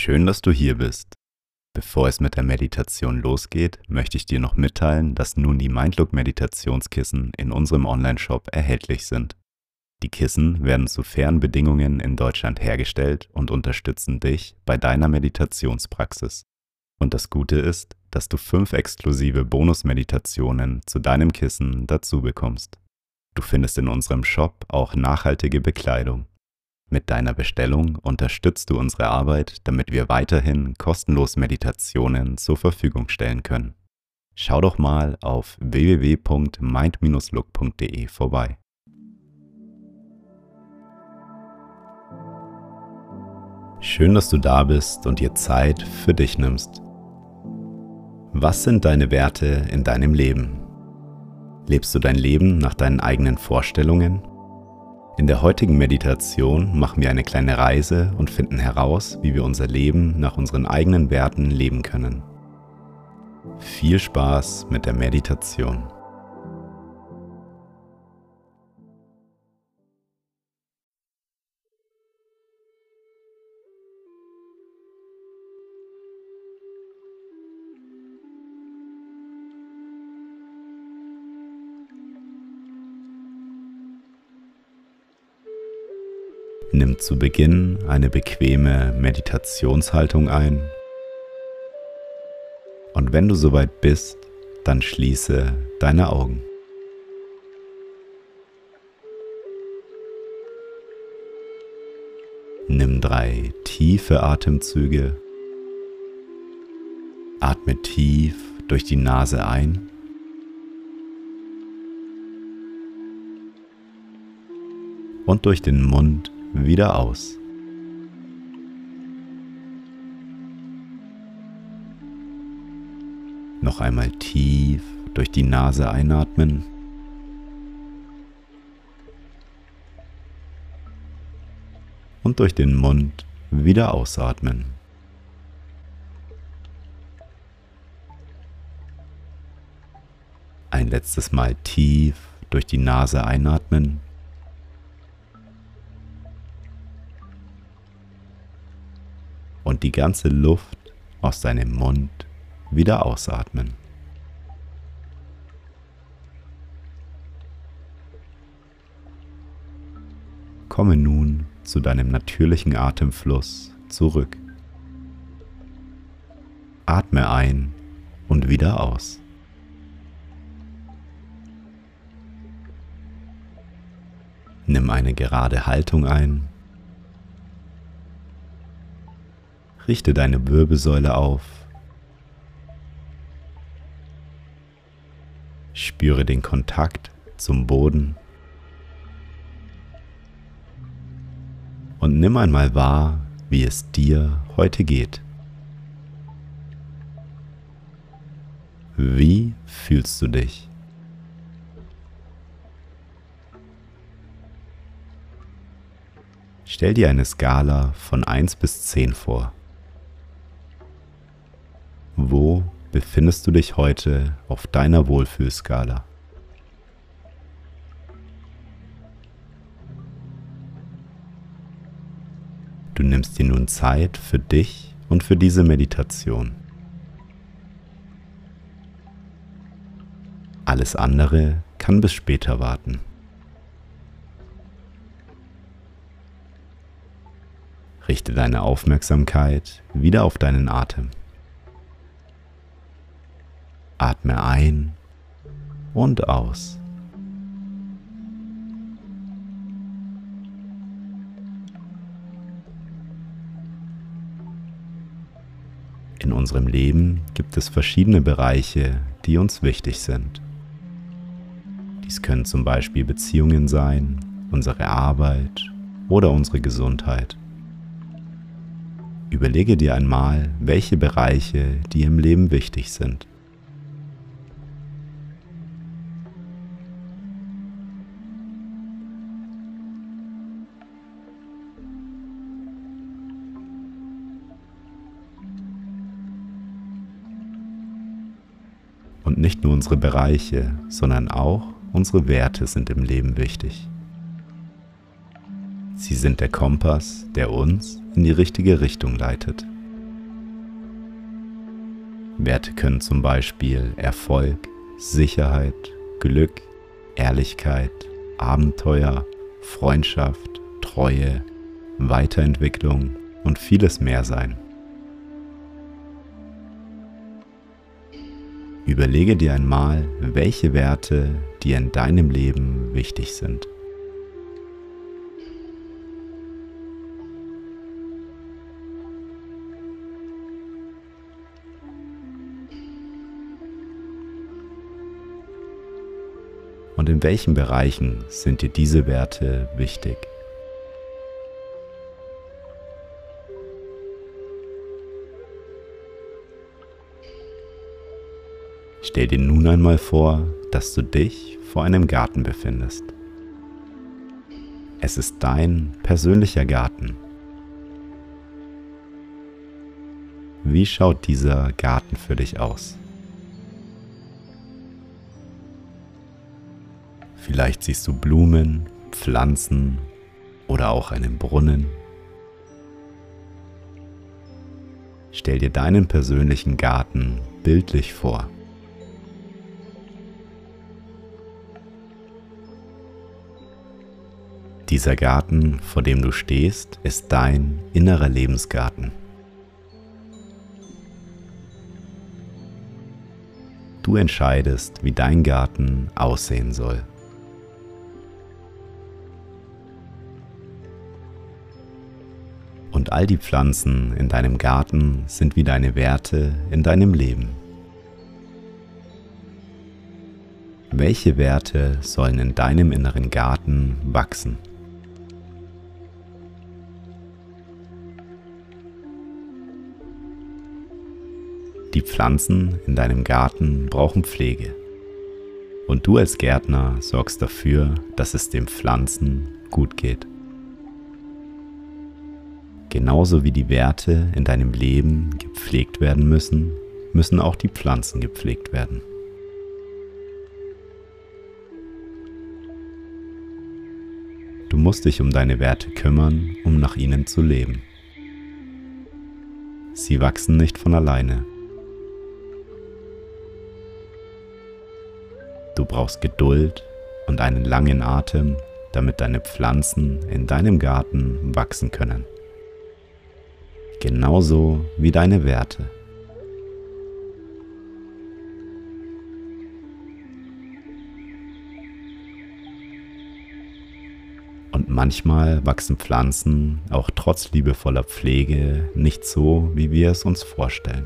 Schön, dass du hier bist. Bevor es mit der Meditation losgeht, möchte ich dir noch mitteilen, dass nun die Mindlook Meditationskissen in unserem Online-Shop erhältlich sind. Die Kissen werden zu fairen Bedingungen in Deutschland hergestellt und unterstützen dich bei deiner Meditationspraxis. Und das Gute ist, dass du 5 exklusive Bonus-Meditationen zu deinem Kissen dazu bekommst. Du findest in unserem Shop auch nachhaltige Bekleidung. Mit deiner Bestellung unterstützt du unsere Arbeit, damit wir weiterhin kostenlos Meditationen zur Verfügung stellen können. Schau doch mal auf www.mind-look.de vorbei. Schön, dass du da bist und dir Zeit für dich nimmst. Was sind deine Werte in deinem Leben? Lebst du dein Leben nach deinen eigenen Vorstellungen? In der heutigen Meditation machen wir eine kleine Reise und finden heraus, wie wir unser Leben nach unseren eigenen Werten leben können. Viel Spaß mit der Meditation. Nimm zu Beginn eine bequeme Meditationshaltung ein und wenn du soweit bist, dann schließe deine Augen. Nimm 3 tiefe Atemzüge, atme tief durch die Nase ein und durch den Mund wieder aus. Noch einmal tief durch die Nase einatmen und durch den Mund wieder ausatmen. Ein letztes Mal tief durch die Nase einatmen und die ganze Luft aus deinem Mund wieder ausatmen. Komme nun zu deinem natürlichen Atemfluss zurück. Atme ein und wieder aus. Nimm eine gerade Haltung ein. Richte deine Wirbelsäule auf. Spüre den Kontakt zum Boden. Und nimm einmal wahr, wie es dir heute geht. Wie fühlst du dich? Stell dir eine Skala von 1 bis 10 vor. Wo befindest du dich heute auf deiner Wohlfühlskala? Du nimmst dir nun Zeit für dich und für diese Meditation. Alles andere kann bis später warten. Richte deine Aufmerksamkeit wieder auf deinen Atem. Atme ein und aus. In unserem Leben gibt es verschiedene Bereiche, die uns wichtig sind. Dies können zum Beispiel Beziehungen sein, unsere Arbeit oder unsere Gesundheit. Überlege dir einmal, welche Bereiche dir im Leben wichtig sind. Und nicht nur unsere Bereiche, sondern auch unsere Werte sind im Leben wichtig. Sie sind der Kompass, der uns in die richtige Richtung leitet. Werte können zum Beispiel Erfolg, Sicherheit, Glück, Ehrlichkeit, Abenteuer, Freundschaft, Treue, Weiterentwicklung und vieles mehr sein. Überlege dir einmal, welche Werte dir in deinem Leben wichtig sind. Und in welchen Bereichen sind dir diese Werte wichtig? Stell dir nun einmal vor, dass du dich vor einem Garten befindest. Es ist dein persönlicher Garten. Wie schaut dieser Garten für dich aus? Vielleicht siehst du Blumen, Pflanzen oder auch einen Brunnen. Stell dir deinen persönlichen Garten bildlich vor. Dieser Garten, vor dem du stehst, ist dein innerer Lebensgarten. Du entscheidest, wie dein Garten aussehen soll. Und all die Pflanzen in deinem Garten sind wie deine Werte in deinem Leben. Welche Werte sollen in deinem inneren Garten wachsen? Die Pflanzen in deinem Garten brauchen Pflege. Und du als Gärtner sorgst dafür, dass es den Pflanzen gut geht. Genauso wie die Werte in deinem Leben gepflegt werden müssen, müssen auch die Pflanzen gepflegt werden. Du musst dich um deine Werte kümmern, um nach ihnen zu leben. Sie wachsen nicht von alleine. Du brauchst Geduld und einen langen Atem, damit deine Pflanzen in deinem Garten wachsen können. Genauso wie deine Werte. Und manchmal wachsen Pflanzen auch trotz liebevoller Pflege nicht so, wie wir es uns vorstellen.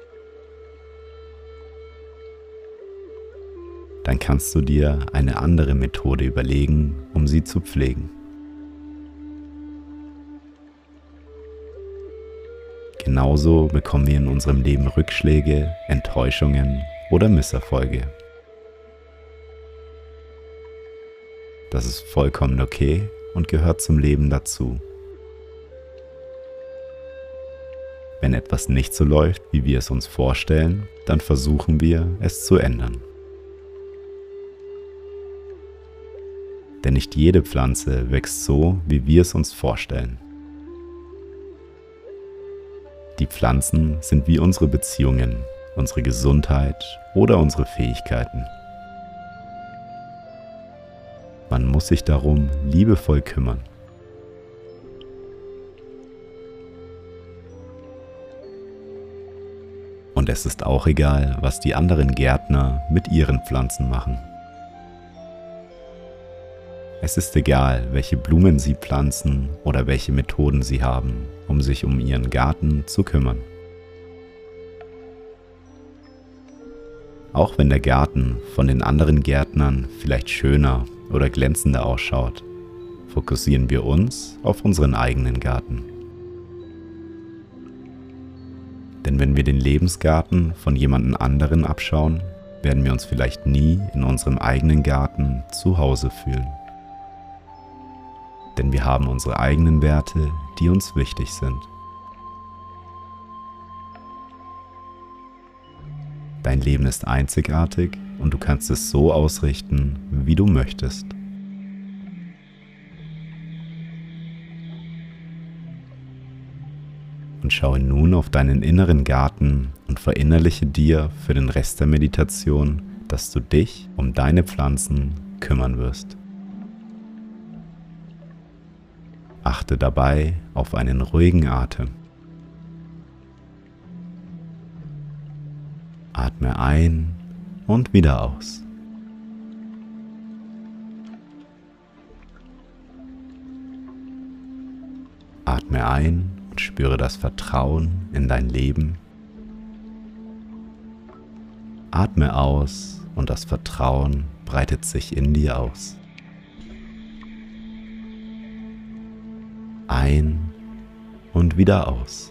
Dann kannst du dir eine andere Methode überlegen, um sie zu pflegen. Genauso bekommen wir in unserem Leben Rückschläge, Enttäuschungen oder Misserfolge. Das ist vollkommen okay und gehört zum Leben dazu. Wenn etwas nicht so läuft, wie wir es uns vorstellen, dann versuchen wir, es zu ändern. Denn nicht jede Pflanze wächst so, wie wir es uns vorstellen. Die Pflanzen sind wie unsere Beziehungen, unsere Gesundheit oder unsere Fähigkeiten. Man muss sich darum liebevoll kümmern. Und es ist auch egal, was die anderen Gärtner mit ihren Pflanzen machen. Es ist egal, welche Blumen sie pflanzen oder welche Methoden sie haben, um sich um ihren Garten zu kümmern. Auch wenn der Garten von den anderen Gärtnern vielleicht schöner oder glänzender ausschaut, fokussieren wir uns auf unseren eigenen Garten. Denn wenn wir den Lebensgarten von jemand anderen abschauen, werden wir uns vielleicht nie in unserem eigenen Garten zu Hause fühlen. Denn wir haben unsere eigenen Werte, die uns wichtig sind. Dein Leben ist einzigartig und du kannst es so ausrichten, wie du möchtest. und schaue nun auf deinen inneren Garten und verinnerliche dir für den Rest der Meditation, dass du dich um deine Pflanzen kümmern wirst. Achte dabei auf einen ruhigen Atem. Atme ein und wieder aus. Atme ein und spüre das Vertrauen in dein Leben. Atme aus und das Vertrauen breitet sich in dir aus. Ein und wieder aus.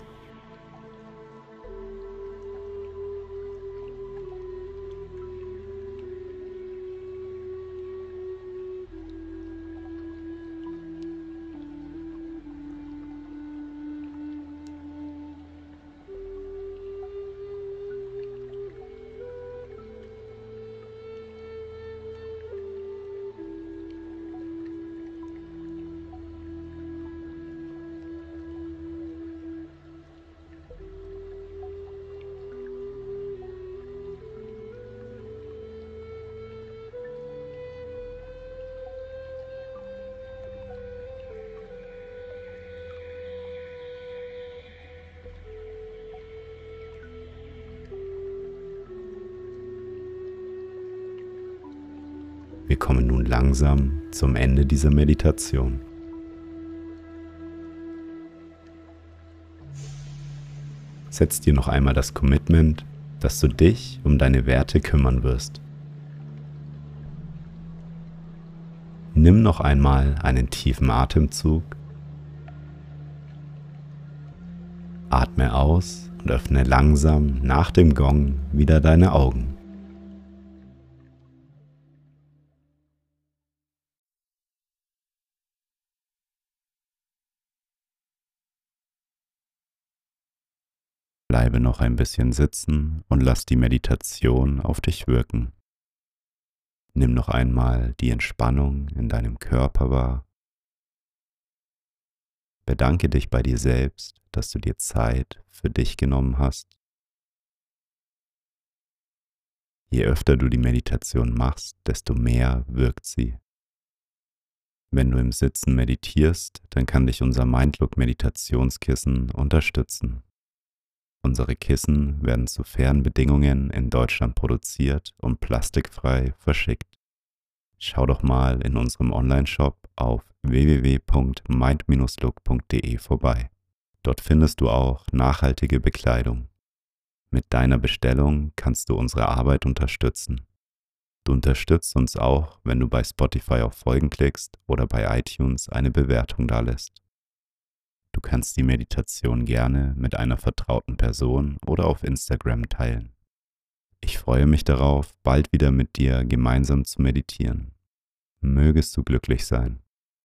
Wir kommen nun langsam zum Ende dieser Meditation. Setz dir noch einmal das Commitment, dass du dich um deine Werte kümmern wirst. Nimm noch einmal einen tiefen Atemzug. Atme aus und öffne langsam nach dem Gong wieder deine Augen. Bleibe noch ein bisschen sitzen und lass die Meditation auf dich wirken. Nimm noch einmal die Entspannung in deinem Körper wahr. Bedanke dich bei dir selbst, dass du dir Zeit für dich genommen hast. Je öfter du die Meditation machst, desto mehr wirkt sie. Wenn du im Sitzen meditierst, dann kann dich unser Mindlook Meditationskissen unterstützen. Unsere Kissen werden zu fairen Bedingungen in Deutschland produziert und plastikfrei verschickt. Schau doch mal in unserem Onlineshop auf www.mind-look.de vorbei. Dort findest du auch nachhaltige Bekleidung. Mit deiner Bestellung kannst du unsere Arbeit unterstützen. Du unterstützt uns auch, wenn du bei Spotify auf Folgen klickst oder bei iTunes eine Bewertung dalässt. Du kannst die Meditation gerne mit einer vertrauten Person oder auf Instagram teilen. Ich freue mich darauf, bald wieder mit dir gemeinsam zu meditieren. Mögest du glücklich sein.